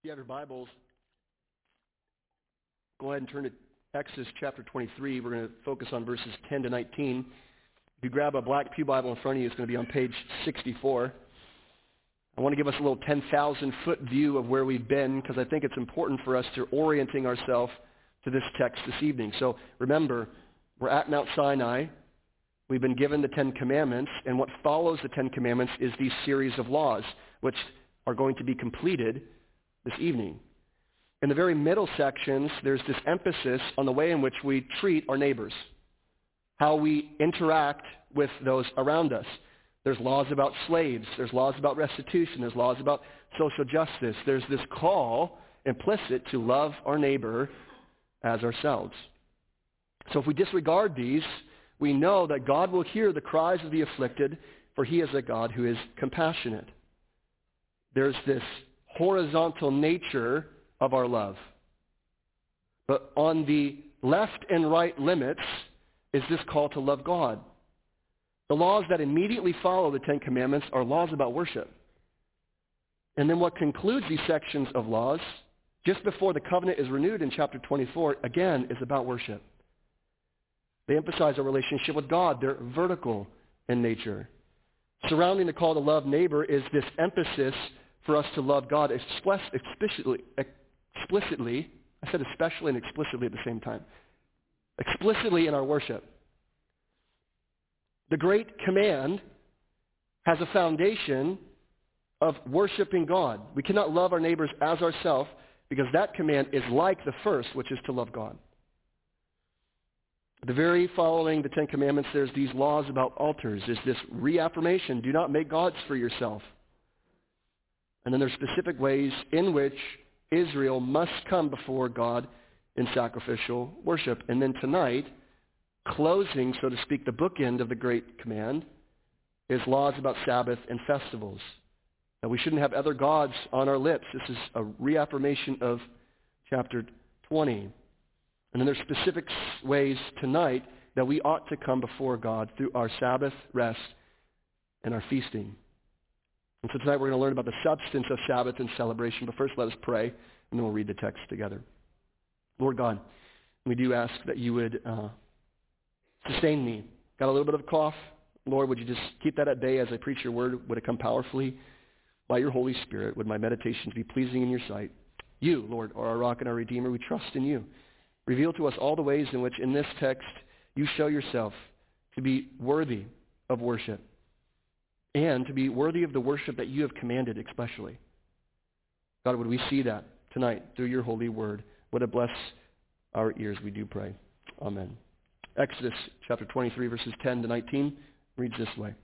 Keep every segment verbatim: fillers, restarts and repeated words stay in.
you have your Bibles, go ahead and turn to Exodus chapter twenty-three. We're going to focus on verses ten to nineteen. If you grab a black pew Bible in front of you, it's going to be on page sixty-four. I want to give us a little ten thousand foot view of where we've been, because I think it's important for us to orienting ourselves to this text this evening. So remember, we're at Mount Sinai. We've been given the Ten Commandments, and what follows the Ten Commandments is these series of laws, which are going to be completed this evening. In the very middle sections, there's this emphasis on the way in which we treat our neighbors, how we interact with those around us. There's laws about slaves. There's laws about restitution. There's laws about social justice. There's this call implicit to love our neighbor as ourselves. So if we disregard these, we know that God will hear the cries of the afflicted, for he is a God who is compassionate. There's this horizontal nature of our love. But on the left and right limits is this call to love God. The laws that immediately follow the Ten Commandments are laws about worship. And then what concludes these sections of laws, just before the covenant is renewed in chapter twenty-four, again, is about worship. They emphasize our relationship with God. They're vertical in nature. Surrounding the call to love neighbor is this emphasis for us to love God explicitly, explicitly, I said especially and explicitly at the same time, explicitly in our worship. The great command has a foundation of worshiping God. We cannot love our neighbors as ourselves, because that command is like the first, which is to love God. The very following the Ten Commandments, there's these laws about altars. There's this reaffirmation, do not make gods for yourself. And then there's specific ways in which Israel must come before God in sacrificial worship. And then tonight, closing, so to speak, the bookend of the Great Command is laws about Sabbath and festivals. That we shouldn't have other gods on our lips. This is a reaffirmation of chapter twenty. And then there's specific ways tonight that we ought to come before God through our Sabbath rest and our feasting. And so tonight we're going to learn about the substance of Sabbath and celebration. But first let us pray, and then we'll read the text together. Lord God, we do ask that you would uh, sustain me. Got a little bit of a cough. Lord, would you just keep that at bay as I preach your word? Would it come powerfully by your Holy Spirit? Would my meditations be pleasing in your sight? You, Lord, are our rock and our Redeemer. We trust in you. Reveal to us all the ways in which in this text you show yourself to be worthy of worship and to be worthy of the worship that you have commanded especially. God, would we see that tonight through your holy word? Would it bless our ears, we do pray. Amen. Exodus chapter twenty-three, verses ten to nineteen reads this way.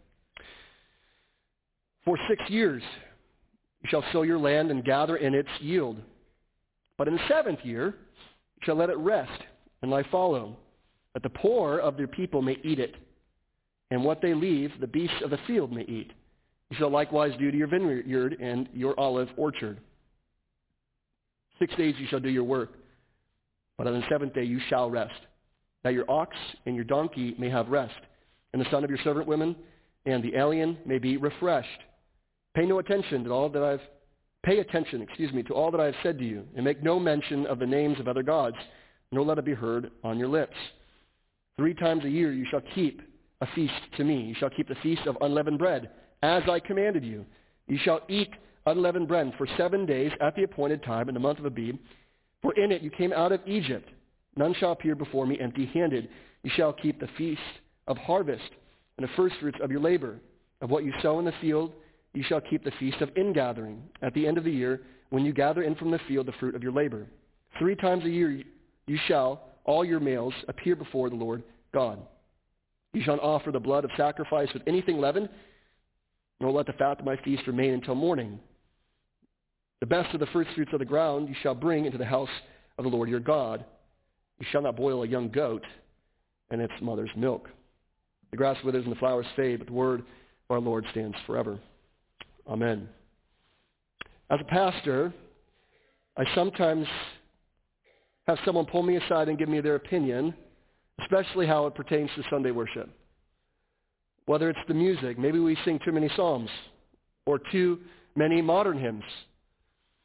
For six years you shall sow your land and gather in its yield. But in the seventh year you shall let it rest and lie fallow, that the poor of your people may eat it, and what they leave the beasts of the field may eat. You shall likewise do to your vineyard and your olive orchard. Six days you shall do your work, but on the seventh day you shall rest, that your ox and your donkey may have rest, and the son of your servant women and the alien may be refreshed. Pay no attention to all that I've Pay attention, excuse me, to all that I have said to you, and make no mention of the names of other gods, nor let it be heard on your lips. Three times a year you shall keep a feast to me. You shall keep the feast of unleavened bread, as I commanded you. You shall eat unleavened bread for seven days at the appointed time in the month of Abib. For in it you came out of Egypt. None shall appear before me empty-handed. You shall keep the feast of harvest, and the firstfruits of your labor. Of what you sow in the field, you shall keep the feast of ingathering at the end of the year, when you gather in from the field the fruit of your labor. Three times a year you shall, all your males, appear before the Lord God. You shall not offer the blood of sacrifice with anything leavened, nor let the fat of my feast remain until morning. The best of the first fruits of the ground you shall bring into the house of the Lord your God. You shall not boil a young goat and its mother's milk. The grass withers and the flowers fade, but the word of our Lord stands forever. Amen. As a pastor, I sometimes have someone pull me aside and give me their opinion, especially how it pertains to Sunday worship. Whether it's the music, maybe we sing too many psalms, or too many modern hymns.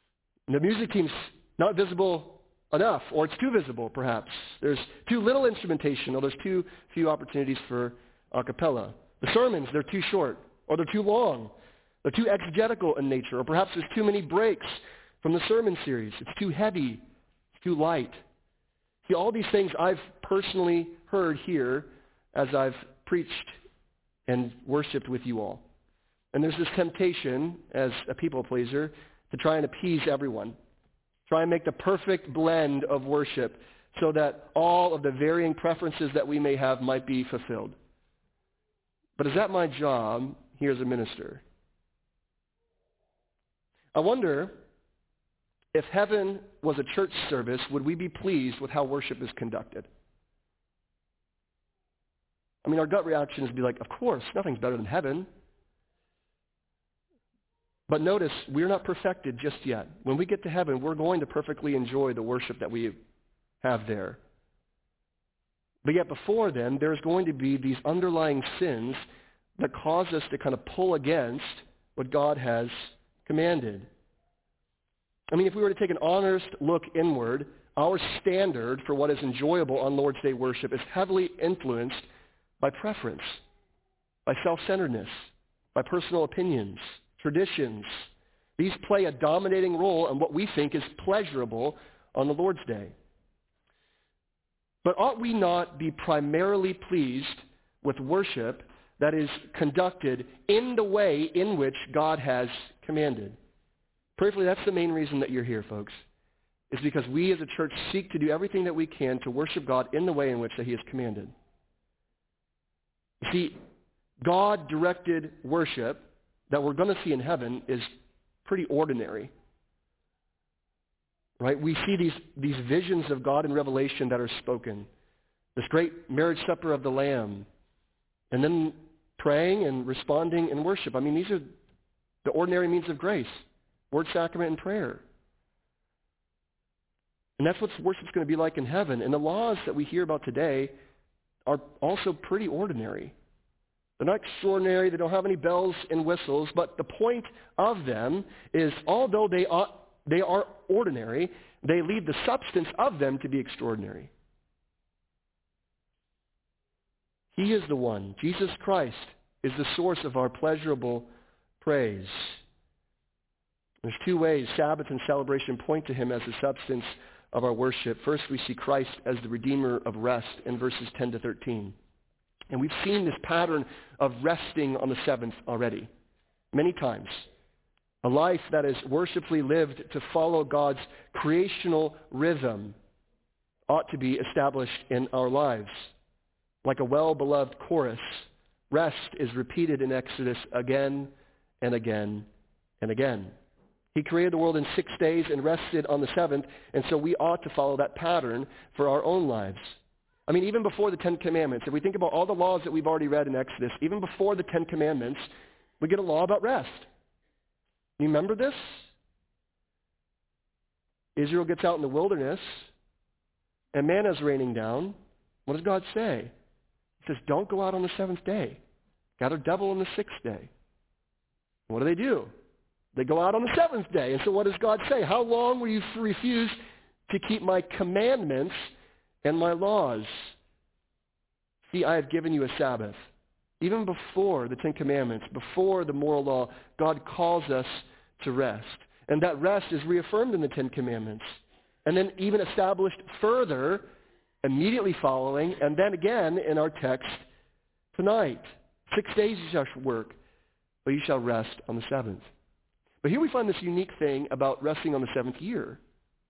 And the music team's not visible enough, or it's too visible, perhaps. There's too little instrumentation, or there's too few opportunities for a cappella. The sermons, they're too short, or they're too long. They're too exegetical in nature, or perhaps there's too many breaks from the sermon series. It's too heavy. It's too light. See, all these things I've personally heard here as I've preached and worshiped with you all. And there's this temptation as a people pleaser to try and appease everyone. Try and make the perfect blend of worship so that all of the varying preferences that we may have might be fulfilled. But is that my job here as a minister? I wonder if heaven was a church service, would we be pleased with how worship is conducted? I mean, our gut reaction is to be like, of course, nothing's better than heaven. But notice, we're not perfected just yet. When we get to heaven, we're going to perfectly enjoy the worship that we have there. But yet before then, there's going to be these underlying sins that cause us to kind of pull against what God has commanded. I mean, if we were to take an honest look inward, our standard for what is enjoyable on Lord's Day worship is heavily influenced by preference, by self-centeredness, by personal opinions, traditions. These play a dominating role in what we think is pleasurable on the Lord's Day. But ought we not be primarily pleased with worship that is conducted in the way in which God has commanded? Prayerfully, that's the main reason that you're here, folks, is because we as a church seek to do everything that we can to worship God in the way in which that he has commanded. You see, God-directed worship that we're going to see in heaven is pretty ordinary. Right? We see these, these visions of God in Revelation that are spoken. This great marriage supper of the Lamb. And then praying and responding in worship. I mean, these are the ordinary means of grace. Word, sacrament, and prayer. And that's what worship's going to be like in heaven. And the laws that we hear about today are also pretty ordinary. They're not extraordinary. They don't have any bells and whistles. But the point of them is, although they are, they are ordinary, they lead the substance of them to be extraordinary. He is the one. Jesus Christ is the source of our pleasurable praise. There's two ways Sabbath and celebration point to him as the substance of our worship. First, we see Christ as the Redeemer of rest in verses ten to thirteen. And we've seen this pattern of resting on the seventh already, many times. A life that is worshipfully lived to follow God's creational rhythm ought to be established in our lives. Like a well-beloved chorus, rest is repeated in Exodus again and again and again. He created the world in six days and rested on the seventh, and so we ought to follow that pattern for our own lives. I mean, even before the Ten Commandments, if we think about all the laws that we've already read in Exodus, even before the Ten Commandments, we get a law about rest. You remember this? Israel gets out in the wilderness, and manna's raining down. What does God say? He says, don't go out on the seventh day. Gather double on the sixth day. What do they do? They go out on the seventh day. And so what does God say? How long will you refuse to keep my commandments and my laws? See, I have given you a Sabbath. Even before the Ten Commandments, before the moral law, God calls us to rest. And that rest is reaffirmed in the Ten Commandments. And then even established further, immediately following, and then again in our text tonight. Six days you shall work, but you shall rest on the seventh. But here we find this unique thing about resting on the seventh year.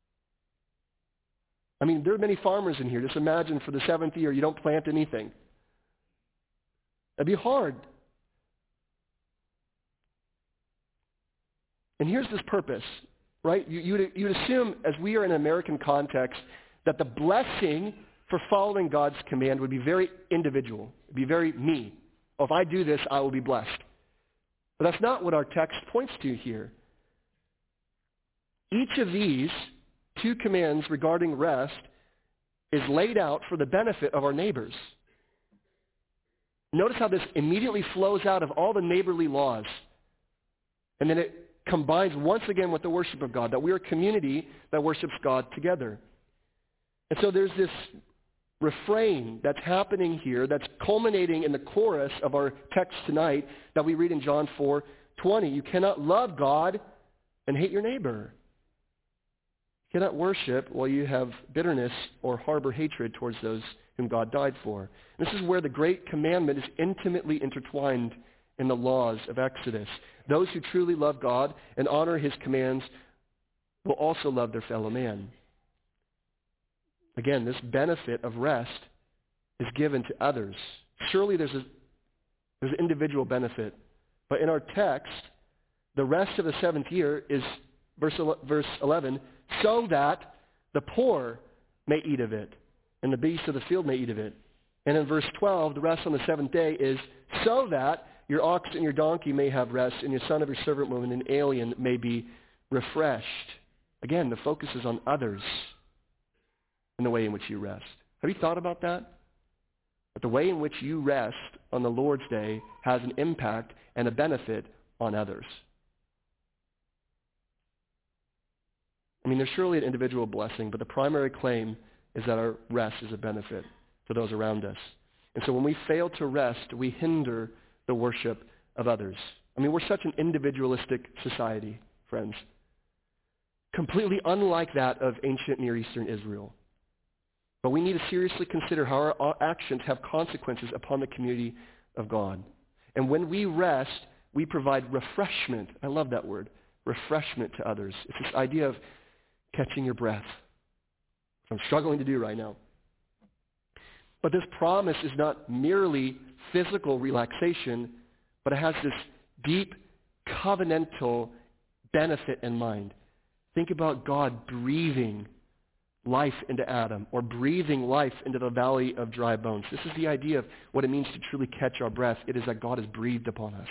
I mean, there are many farmers in here. Just imagine for the seventh year you don't plant anything. That'd be hard. And here's this purpose, right? You, you, would, you would assume, as we are in an American context, that the blessing for following God's command would be very individual. It would be very me. Oh, if I do this, I will be blessed. But that's not what our text points to here. Each of these two commands regarding rest is laid out for the benefit of our neighbors. Notice how this immediately flows out of all the neighborly laws. And then it combines once again with the worship of God, that we are a community that worships God together. And so there's this refrain that's happening here that's culminating in the chorus of our text tonight that we read in John four twenty. You cannot love God and hate your neighbor. You cannot worship while you have bitterness or harbor hatred towards those whom God died for. This is where the great commandment is intimately intertwined in the laws of Exodus. Those who truly love God and honor his commands will also love their fellow man. Again, this benefit of rest is given to others. Surely there's a, there's an individual benefit. But in our text, the rest of the seventh year is, verse, verse eleven, so that the poor may eat of it, and the beasts of the field may eat of it. And in verse twelve, the rest on the seventh day is so that your ox and your donkey may have rest, and your son of your servant woman and alien may be refreshed. Again, the focus is on others in the way in which you rest. Have you thought about that? That the way in which you rest on the Lord's Day has an impact and a benefit on others. I mean, there's surely an individual blessing, but the primary claim is that our rest is a benefit to those around us. And so when we fail to rest, we hinder the worship of others. I mean, we're such an individualistic society, friends. Completely unlike that of ancient Near Eastern Israel. But we need to seriously consider how our actions have consequences upon the community of God. And when we rest, we provide refreshment. I love that word, refreshment to others. It's this idea of catching your breath. I'm struggling to do right now. But this promise is not merely physical relaxation, but it has this deep covenantal benefit in mind. Think about God breathing life into Adam, or breathing life into the valley of dry bones. This is the idea of what it means to truly catch our breath. It is that God has breathed upon us.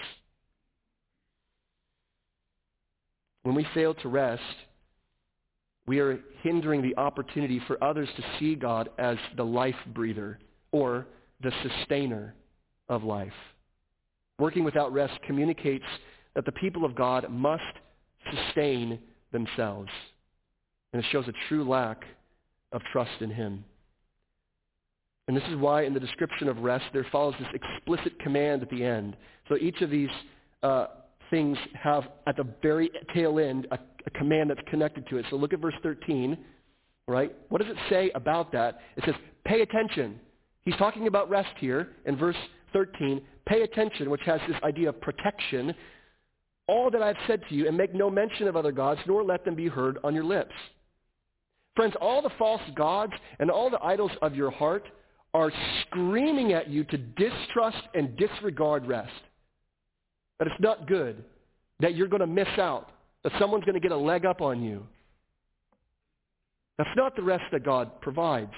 When we fail to rest, we are hindering the opportunity for others to see God as the life breather or the sustainer of life. Working without rest communicates that the people of God must sustain themselves. And it shows a true lack of trust in him. And this is why in the description of rest there follows this explicit command at the end. So each of these uh, things have at the very tail end a, a command that's connected to it. So look at verse thirteen, right? What does it say about that? It says, pay attention. He's talking about rest here in verse thirteen. Pay attention, which has this idea of protection. All that I've said to you, and make no mention of other gods, nor let them be heard on your lips. Friends, all the false gods and all the idols of your heart are screaming at you to distrust and disregard rest. That it's not good, that you're going to miss out, that someone's going to get a leg up on you. That's not the rest that God provides.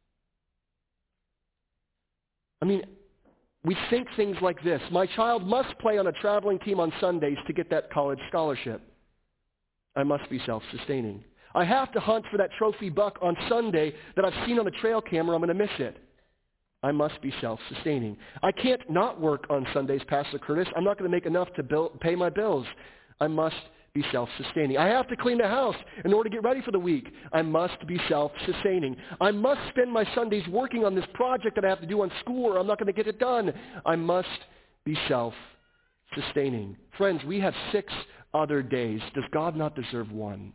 I mean, we think things like this. My child must play on a traveling team on Sundays to get that college scholarship. I must be self-sustaining. I have to hunt for that trophy buck on Sunday that I've seen on the trail camera. I'm going to miss it. I must be self-sustaining. I can't not work on Sundays, Pastor Curtis. I'm not going to make enough to bill, pay my bills. I must be self-sustaining. I have to clean the house in order to get ready for the week. I must be self-sustaining. I must spend my Sundays working on this project that I have to do on school, or I'm not going to get it done. I must be self-sustaining. Friends, we have six other days. Does God not deserve one?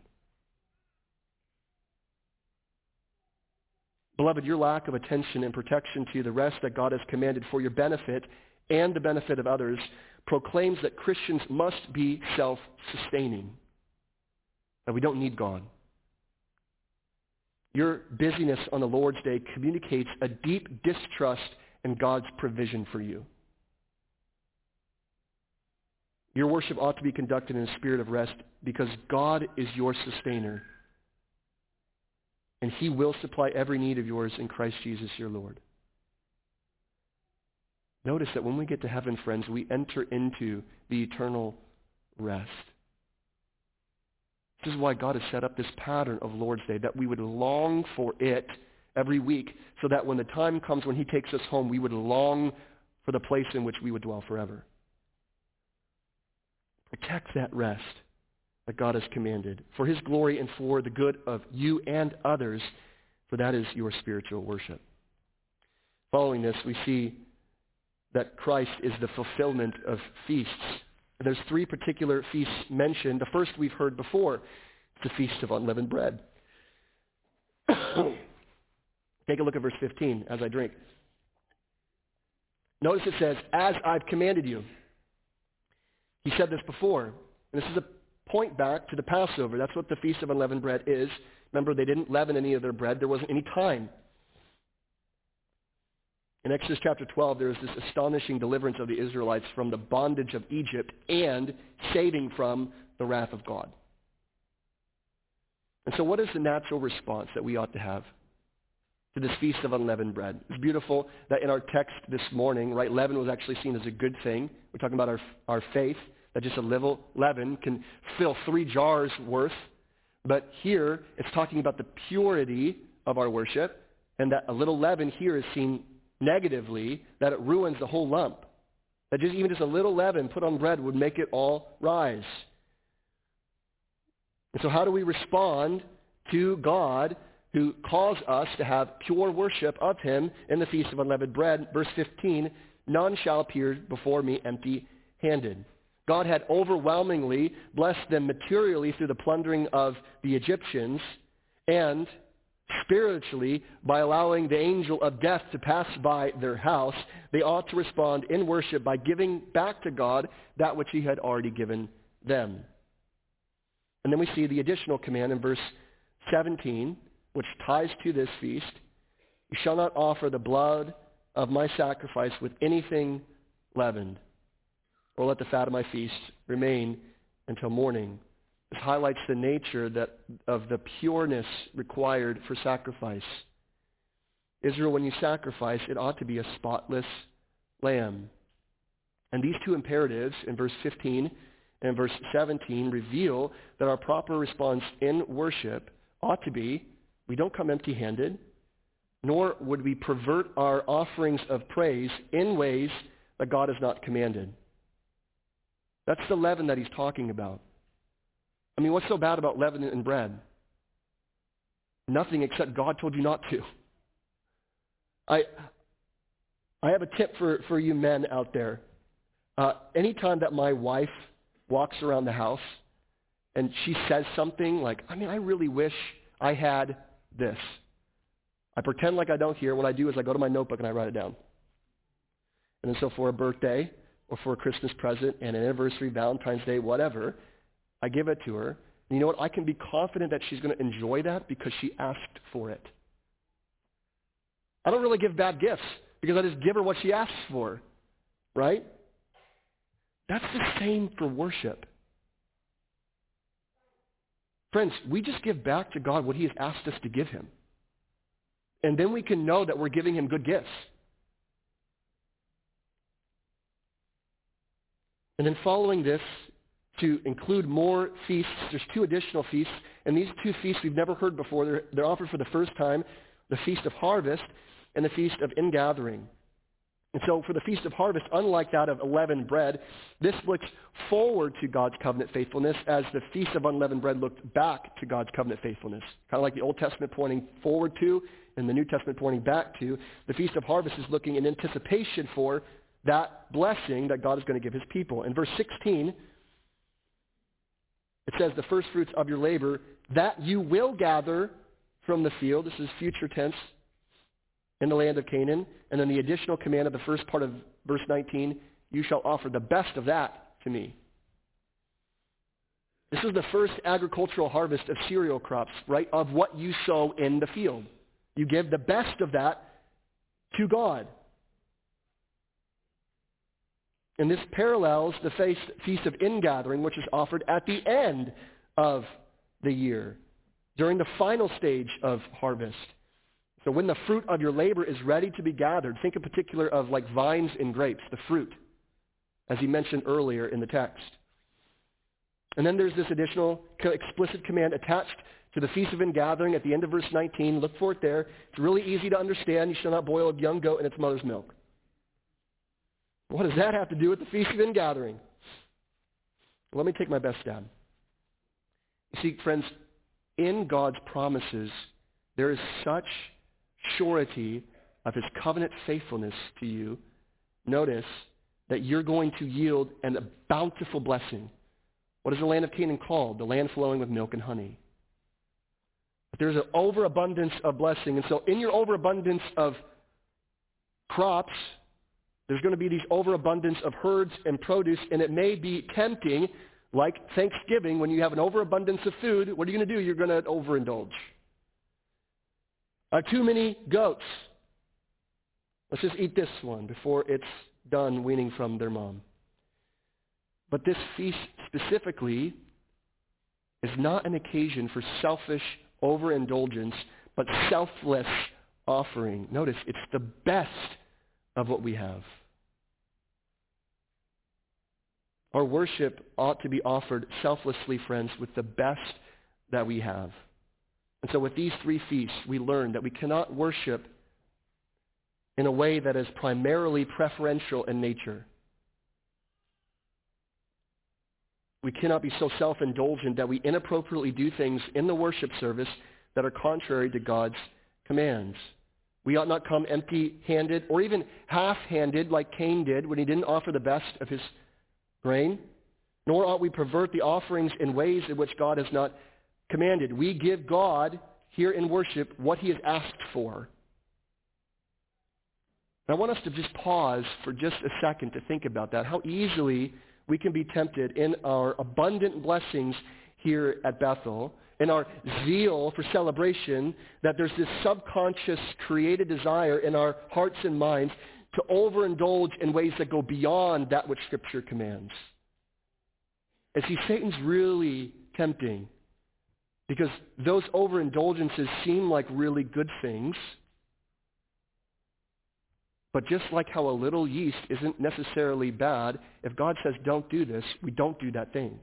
Beloved, your lack of attention and protection to the rest that God has commanded for your benefit and the benefit of others proclaims that Christians must be self-sustaining, that we don't need God. Your busyness on the Lord's Day communicates a deep distrust in God's provision for you. Your worship ought to be conducted in a spirit of rest because God is your sustainer, and he will supply every need of yours in Christ Jesus your Lord. Notice that when we get to heaven, friends, we enter into the eternal rest. This is why God has set up this pattern of Lord's Day, that we would long for it every week, so that when the time comes when he takes us home, we would long for the place in which we would dwell forever. Protect that rest. that God has commanded, for his glory and for the good of you and others, for that is your spiritual worship. Following this, we see that Christ is the fulfillment of feasts. And there's three particular feasts mentioned. The first we've heard before. It's the Feast of Unleavened Bread. Take a look at verse fifteen as I drink. Notice it says, as I've commanded you. He said this before. And this is a point back to the Passover. That's what the Feast of Unleavened Bread is. Remember, they didn't leaven any of their bread. There wasn't any time. In Exodus chapter twelve, there is this astonishing deliverance of the Israelites from the bondage of Egypt and saving from the wrath of God. And so what is the natural response that we ought to have to this Feast of Unleavened Bread? It's beautiful that in our text this morning, right, leaven was actually seen as a good thing. We're talking about our, our faith, that just a little leaven can fill three jars worth. But here, it's talking about the purity of our worship, and that a little leaven here is seen negatively, that it ruins the whole lump. That just even just a little leaven put on bread would make it all rise. And so how do we respond to God who calls us to have pure worship of him in the Feast of Unleavened Bread? Verse fifteen, none shall appear before me empty-handed. God had overwhelmingly blessed them materially through the plundering of the Egyptians, and spiritually, by allowing the angel of death to pass by their house, they ought to respond in worship by giving back to God that which he had already given them. And then we see the additional command in verse seventeen, which ties to this feast. You shall not offer the blood of my sacrifice with anything leavened, or let the fat of my feast remain until morning. This highlights the nature that, of the pureness required for sacrifice. Israel, when you sacrifice, it ought to be a spotless lamb. And these two imperatives in verse fifteen and verse seventeen reveal that our proper response in worship ought to be, we don't come empty-handed, nor would we pervert our offerings of praise in ways that God has not commanded. That's the leaven that he's talking about. I mean, what's so bad about leaven and bread? Nothing except God told you not to. I I have a tip for, for you men out there. Uh, anytime that my wife walks around the house and she says something like, I mean, I really wish I had this, I pretend like I don't hear. What I do is I go to my notebook and I write it down. And then so for a birthday or for a Christmas present, and an anniversary, Valentine's Day, whatever, I give it to her. And you know what? I can be confident that she's going to enjoy that because she asked for it. I don't really give bad gifts because I just give her what she asks for, right? That's the same for worship. Friends, we just give back to God what he has asked us to give him. And then we can know that we're giving him good gifts. And then following this, to include more feasts, there's two additional feasts, and these two feasts we've never heard before. They're, they're offered for the first time, the Feast of Harvest and the Feast of Ingathering. And so for the Feast of Harvest, unlike that of unleavened bread, this looks forward to God's covenant faithfulness as the Feast of Unleavened Bread looked back to God's covenant faithfulness. Kind of like the Old Testament pointing forward to and the New Testament pointing back to. The Feast of Harvest is looking in anticipation for that blessing that God is going to give his people. In verse sixteen, it says, the first fruits of your labor that you will gather from the field. This is future tense. In the land of Canaan. And then the additional command of the first part of verse nineteen, you shall offer the best of that to me. This is the first agricultural harvest of cereal crops, right, of what you sow in the field. You give the best of that to God. And this parallels the Feast of Ingathering, which is offered at the end of the year, during the final stage of harvest. So when the fruit of your labor is ready to be gathered, think in particular of like vines and grapes, the fruit, as he mentioned earlier in the text. And then there's this additional explicit command attached to the Feast of Ingathering at the end of verse nineteen. Look for it there. It's really easy to understand. You shall not boil a young goat in its mother's milk. What does that have to do with the Feast of Ingathering? Let me take my best stab. You see, friends, in God's promises, there is such surety of his covenant faithfulness to you. Notice that you're going to yield an, a bountiful blessing. What is the land of Canaan called? The land flowing with milk and honey. There's an overabundance of blessing. And so in your overabundance of crops, there's going to be these overabundance of herds and produce, and it may be tempting, like Thanksgiving, when you have an overabundance of food, what are you going to do? You're going to overindulge. Are too many goats? Let's just eat this one before it's done weaning from their mom. But this feast specifically is not an occasion for selfish overindulgence, but selfless offering. Notice, it's the best of what we have. Our worship ought to be offered selflessly, friends, with the best that we have. And so with these three feasts, we learn that we cannot worship in a way that is primarily preferential in nature. We cannot be so self-indulgent that we inappropriately do things in the worship service that are contrary to God's commands. We ought not come empty-handed or even half-handed like Cain did when he didn't offer the best of his grain, nor ought we pervert the offerings in ways in which God has not commanded. We give God here in worship what he has asked for. And I want us to just pause for just a second to think about that, how easily we can be tempted in our abundant blessings here at Bethel, in our zeal for celebration, that there's this subconscious created desire in our hearts and minds to overindulge in ways that go beyond that which Scripture commands. And see, Satan's really tempting because those overindulgences seem like really good things, but just like how a little yeast isn't necessarily bad, if God says don't do this, we don't do that thing.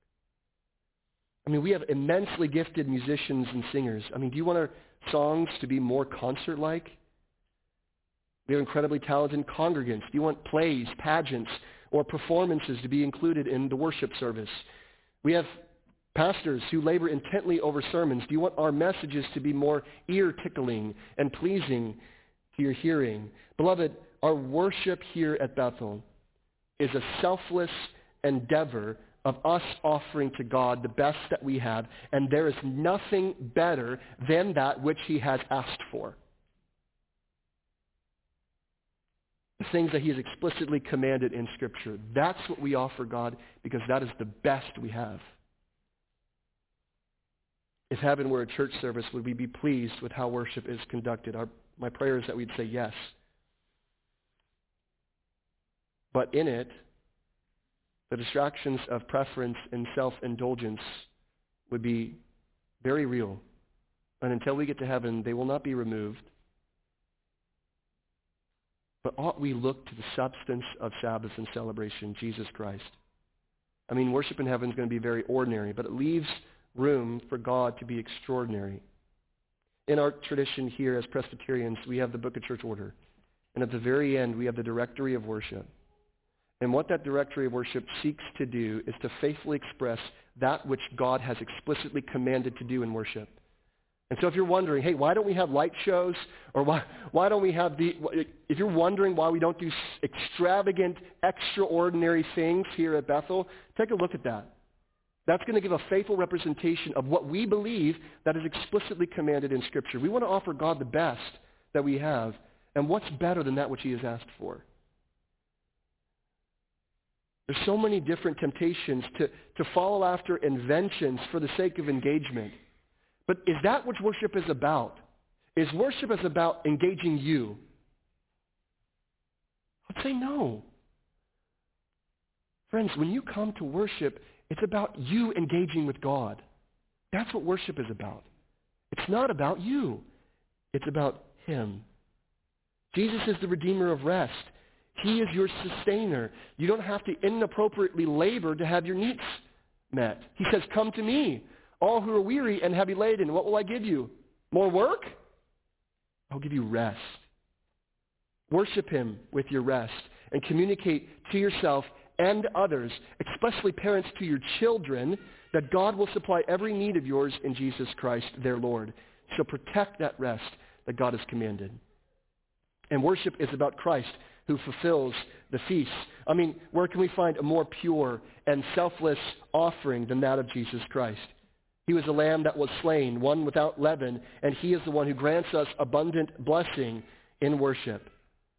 I mean, we have immensely gifted musicians and singers. I mean, do you want our songs to be more concert-like? We have incredibly talented congregants. Do you want plays, pageants, or performances to be included in the worship service? We have pastors who labor intently over sermons. Do you want our messages to be more ear-tickling and pleasing to your hearing? Beloved, our worship here at Bethel is a selfless endeavor of us offering to God the best that we have, and there is nothing better than that which he has asked for. The things that he has explicitly commanded in Scripture. That's what we offer God because that is the best we have. If heaven were a church service, would we be pleased with how worship is conducted? Our, my prayer is that we'd say yes. But in it, the distractions of preference and self-indulgence would be very real. And until we get to heaven, they will not be removed. But ought we look to the substance of Sabbath and celebration, Jesus Christ? I mean, worship in heaven is going to be very ordinary, but it leaves room for God to be extraordinary. In our tradition here as Presbyterians, we have the Book of Church Order. And at the very end, we have the Directory of Worship. And what that Directory of Worship seeks to do is to faithfully express that which God has explicitly commanded to do in worship. And so if you're wondering, hey, why don't we have light shows? Or why, why don't we have the, if you're wondering why we don't do extravagant, extraordinary things here at Bethel, take a look at that. That's going to give a faithful representation of what we believe that is explicitly commanded in Scripture. We want to offer God the best that we have. And what's better than that which he has asked for? There's so many different temptations to, to follow after inventions for the sake of engagement. But is that what worship is about? Is worship is about engaging you? I'd say no. Friends, when you come to worship, it's about you engaging with God. That's what worship is about. It's not about you. It's about him. Jesus is the Redeemer of rest. He is your sustainer. You don't have to inappropriately labor to have your needs met. He says, come to me, all who are weary and heavy laden. What will I give you? More work? I'll give you rest. Worship him with your rest and communicate to yourself and others, especially parents to your children, that God will supply every need of yours in Jesus Christ, their Lord. So protect that rest that God has commanded. And worship is about Christ, who fulfills the feasts. I mean, where can we find a more pure and selfless offering than that of Jesus Christ? He was a lamb that was slain, one without leaven, and he is the one who grants us abundant blessing in worship.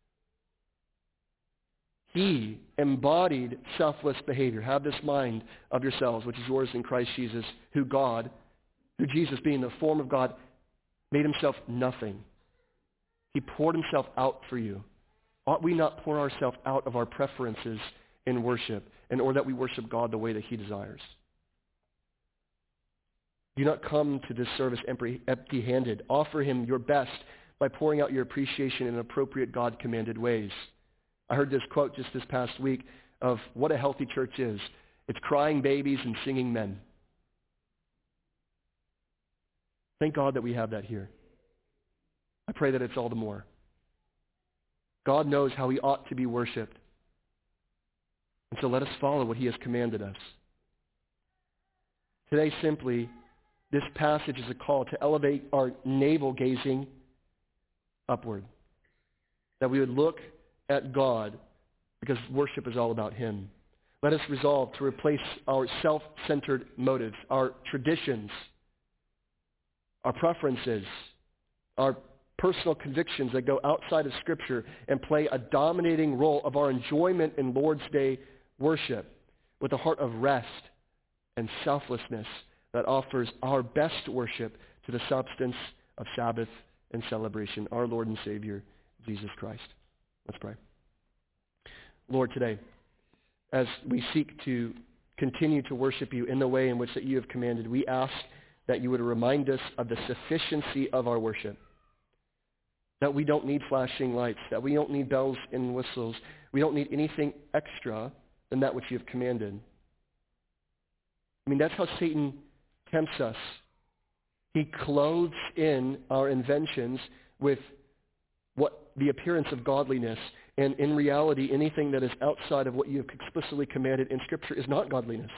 He embodied selfless behavior. Have this mind of yourselves, which is yours in Christ Jesus, who God, who Jesus being the form of God, made himself nothing. He poured himself out for you. Ought we not pour ourselves out of our preferences in worship in order that we worship God the way that he desires? Do not come to this service empty-handed. Offer him your best by pouring out your appreciation in appropriate God-commanded ways. I heard this quote just this past week of what a healthy church is. It's crying babies and singing men. Thank God that we have that here. I pray that it's all the more. God knows how he ought to be worshipped. And so let us follow what he has commanded us. Today, simply, this passage is a call to elevate our navel-gazing upward. That we would look at God, because worship is all about him. Let us resolve to replace our self-centered motives, our traditions, our preferences, our personal convictions that go outside of Scripture and play a dominating role of our enjoyment in Lord's Day worship with a heart of rest and selflessness that offers our best worship to the substance of Sabbath and celebration, our Lord and Savior, Jesus Christ. Let's pray. Lord, today, as we seek to continue to worship you in the way in which that you have commanded, we ask that you would remind us of the sufficiency of our worship. That we don't need flashing lights, that we don't need bells and whistles. We don't need anything extra than that which you have commanded. I mean, that's how Satan tempts us. He clothes in our inventions with what the appearance of godliness, and in reality, anything that is outside of what you have explicitly commanded in Scripture is not godliness.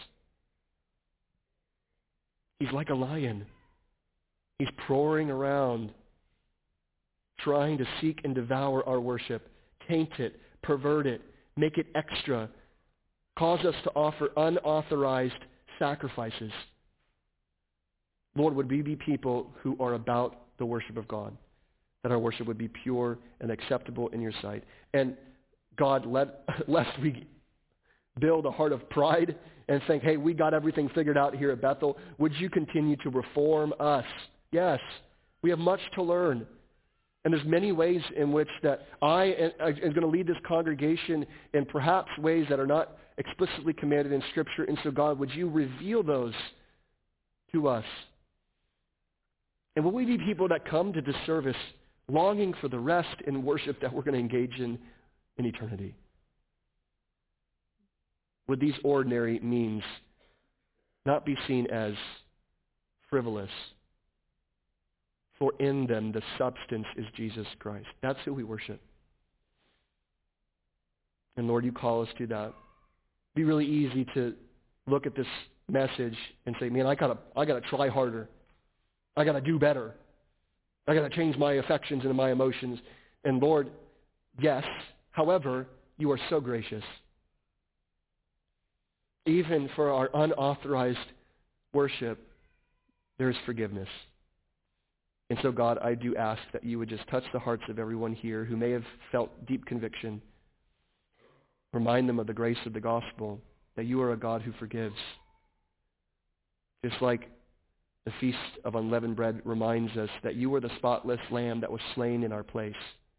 He's like a lion. He's prowling around, trying to seek and devour our worship, taint it, pervert it, make it extra, cause us to offer unauthorized sacrifices. Lord, would we be people who are about the worship of God, that our worship would be pure and acceptable in your sight. And God, let, lest we build a heart of pride and think, hey, we got everything figured out here at Bethel, would you continue to reform us? Yes, we have much to learn. And there's many ways in which that I am going to lead this congregation in perhaps ways that are not explicitly commanded in Scripture. And so, God, would you reveal those to us? And will we be people that come to this service longing for the rest and worship that we're going to engage in in eternity? Would these ordinary means not be seen as frivolous? For in them the substance is Jesus Christ. That's who we worship. And Lord, you call us to that. It'd be really easy to look at this message and say, man, I gotta I gotta try harder. I gotta do better. I gotta change my affections and my emotions. And Lord, yes, however, you are so gracious. Even for our unauthorized worship, there is forgiveness. And so, God, I do ask that you would just touch the hearts of everyone here who may have felt deep conviction. Remind them of the grace of the gospel, that you are a God who forgives. Just like the Feast of Unleavened Bread reminds us that you were the spotless lamb that was slain in our place.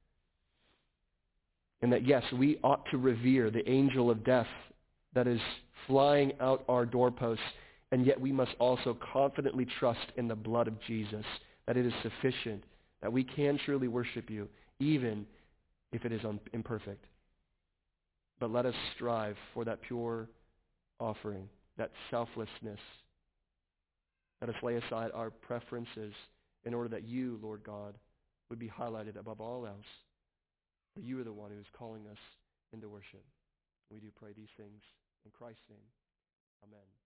And that, yes, we ought to revere the angel of death that is flying out our doorposts, and yet we must also confidently trust in the blood of Jesus, that it is sufficient, that we can truly worship you, even if it is un- imperfect. But let us strive for that pure offering, that selflessness. Let us lay aside our preferences in order that you, Lord God, would be highlighted above all else. For you are the one who is calling us into worship. We do pray these things in Christ's name. Amen.